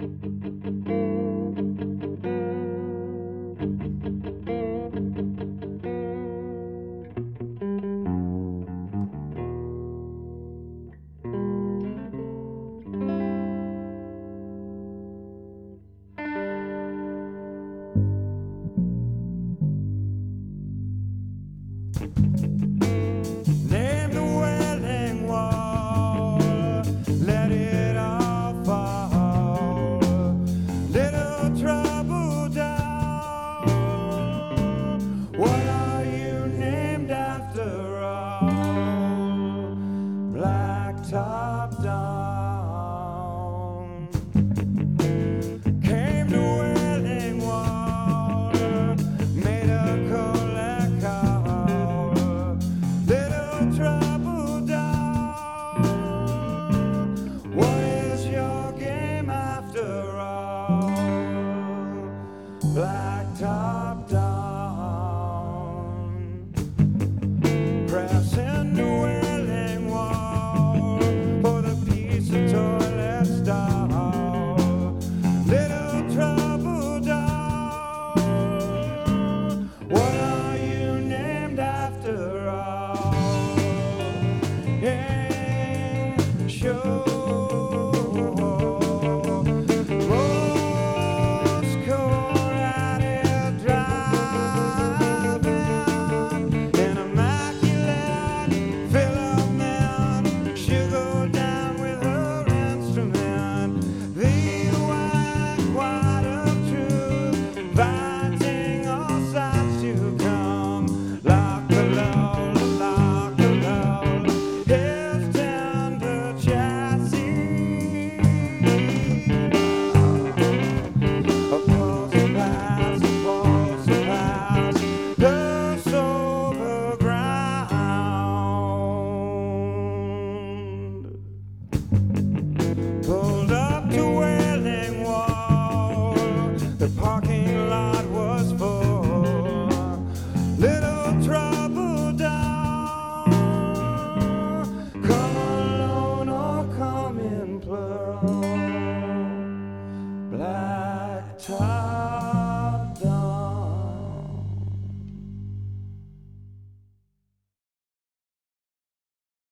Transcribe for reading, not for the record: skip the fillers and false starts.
Name the Wailing Wall, let it all fall. Little trouble down. What are you named after all? Blacktop Dawn. Came to Wailing Wall, made a collect call. Little trouble down. What is your game after all? Blacktop Dawn. Crafts in the Wailing Wall for the piece of toilet stall. Little trouble down. What are you named after all? Yeah, sure. Roscoe out here driving in immaculate filament. She'll go down with her instrument. The white quiet of truth, inviting all sides to come. Lock the load, lock the load. His tender chassis. Upholds the past, upholds the past. The sober ground. Pulled up to Wailing Wall. The parking lot was full. Little trouble down. Come alone or come in plural. Blacktop.